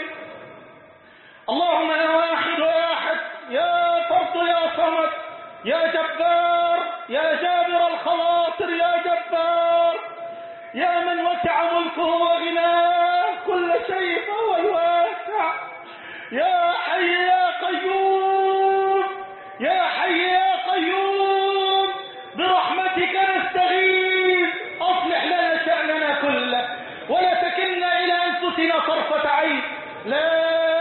Speaker 1: اللهم يا واحد يا احد يا فرد يا صمد يا جبار يا جابر الخواطر يا جبار يا من وسع ملكه وغناه كل شيء فهو الواسع. يا حي يا قيوم يا حي يا قيوم برحمتك نستغيث. أصلح لنا شأننا كله ولا تكلنا إلى أنفسنا طرفة عين. لا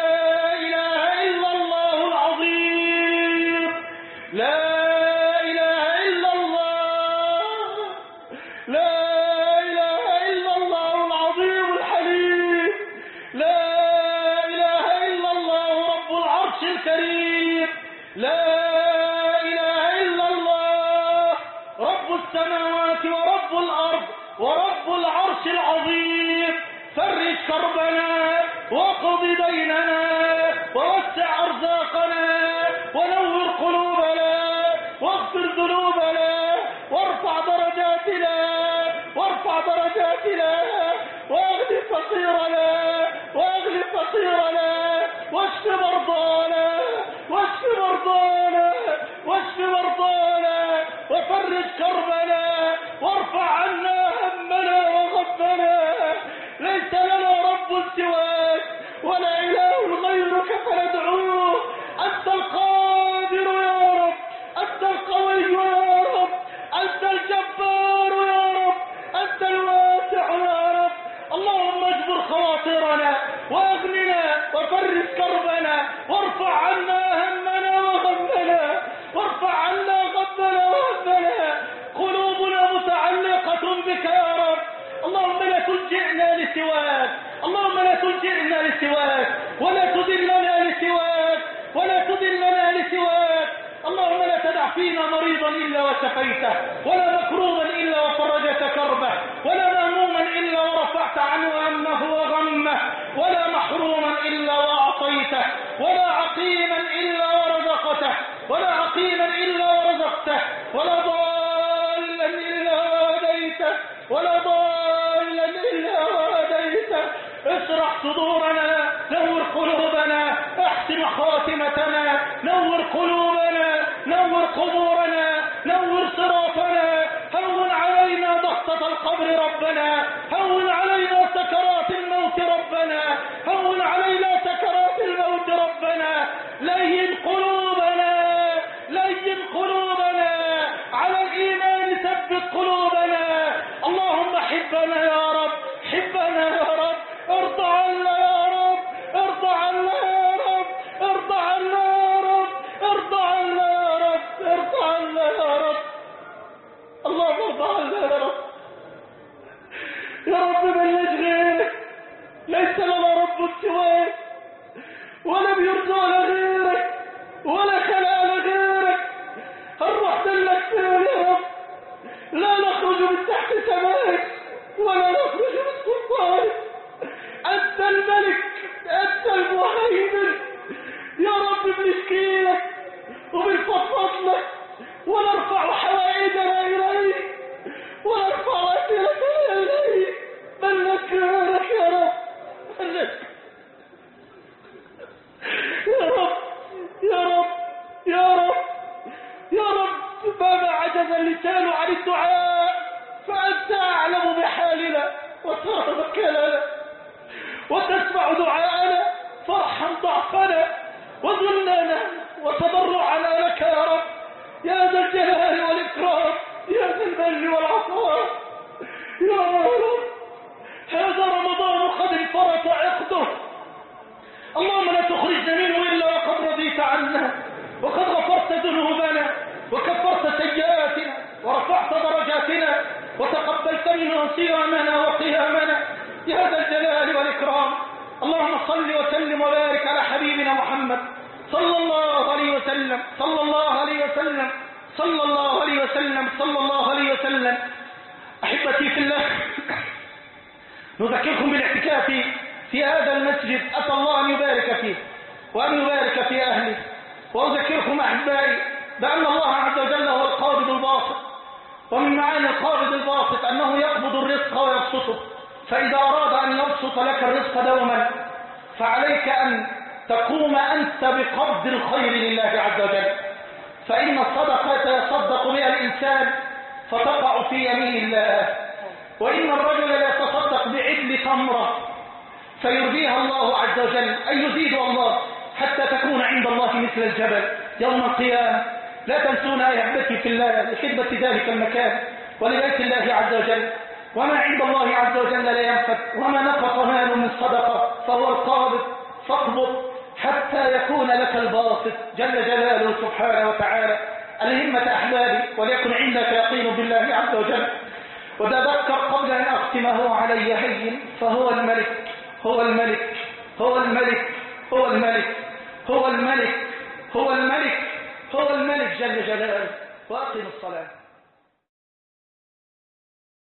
Speaker 1: إله إلا الله العظيم، لا إله إلا الله، لا إله إلا الله العظيم الحليم، لا إله إلا الله رب العرش الكريم، لا إله إلا الله رب السماوات ورب الأرض ورب العرش العظيم. فرج كربنا وقض ديننا ووسع أرزاقنا ونور قلوبنا واغفر ذنوبنا وارفع درجاتنا وارفع درجاتنا واغني فقيرنا واغني فقيرنا واشف مرضانا واشف مرضانا واشف مرضانا وفرج كربنا وارفع عنا همنا وغمنا. ليس لنا رب سواك ولا إله غيرك فندعوه. أنت القادر يا رب، أنت القوي يا رب، أنت الجبار يا رب، أنت الواسع يا رب. اللهم اجبر خواطرنا واغننا وفرج كربنا وارفع عنا همنا وغمنا وارفع عنا غمنا وهمنا. قلوبنا متعلقة بك يا رب. اللهم لا تلجئنا لسواك، اللهم لا تلجئنا لسواك ولا تذلنا لسواك ولا تذلنا لسواك. اللهم لا تدع فينا مريضا إلا وشفيته ولا مكروبا إلا وفرجت كربه ولا مهموما ولا ضالا إلا هديته. اشرح صدورنا، نور قلوبنا، احسن خاتمتنا، نور قلوبنا، نور قبورنا، نور صراطنا، هون علينا ضغطة القبر ربنا، هون علينا سكرات الموت ربنا، هون علينا سكرات الموت ربنا، لين قلوبنا، لين قلوبنا، على الإيمان ثبت قلوبنا. اللهم حبنا يا رب، حبنا يا رب، ارضى عنا يا رب، ارضى عنا يا رب، ارضى عنا يا رب، ارضى عنا يا رب، ارضى عنا يا رب. اللهم ارضى عنا يا رب. يا رب ملناش غيرك، ليس لنا رب سواك، ولم يرزقنا غيرك، ولا خلقنا غيرك. هنروح لك فين يا رب؟ لا نخرج من تحت سمائك ولا نخرج من سلطانك. أنت الملك، أنت المهيمن يا رب. بنشكيلك وبنفضفض لك ونرفع حوائجنا إليك ونرفع أسئلتنا إليك. من لك غيرك يا رب؟ من لك يا رب، يا رب، يا رب، يا رب. مهما عجز اللسان عن الدعاء فأنت أعلم بحالنا وترى مكاننا وتسمع دعاءنا، فارحم ضعفنا وذلنا وتضرعنا لك يا رب، يا ذا الجلال والإكرام، يا ذا المن والعطاء يا رب. هذا رمضان قد انفرط عقده، اللهم لا تخرجنا منه إلا وقد رضيت عنا وقد غفرت ذنوبنا وكفرت سيئاتنا ورفعت درجاتنا وتقبلت منا صيامنا وقيامنا يا ذا الجلال والإكرام. اللهم صل وسلم وبارك على حبيبنا محمد صلى الله عليه وسلم، صلى الله عليه وسلم، صلى الله عليه وسلم، صلى الله عليه وسلم. أحبتي في الله، نذكركم بالاعتكاف في هذا المسجد، أسأل الله أن يبارك فيه وأن يبارك في أهله. وأذكركم أحبائي بأن الله عز وجل هو القابض الباسط، ومن معاني القابض الباسط أنه يقبض الرزق ويبسطه، فإذا أراد أن يبسط لك الرزق دوما فعليك أن تقوم أنت بقبض الخير لله عز وجل. فإن الصدقة يتصدق بها الإنسان فتقع في يمين الله، وإن الرجل يتصدق بعدل تمرة فيرضيها الله عز وجل أن يزيد الله حتى تكون عند الله مثل الجبل يوم القيامة. لا تنسونا يا أحبتي في الله لخدمة ذلك المكان ولبيت الله عز وجل. وما عند الله عز وجل لا ينفد، وما نقص مال من صدقة فهو القابض، فاقبض حتى يكون لك الباسط جل جلاله سبحانه وتعالى. الهمة أحبابي، وليكن عندك يقين بالله عز وجل. وتذكر قبل أن أختمه علي هين، فهو الملك، هو الملك، هو الملك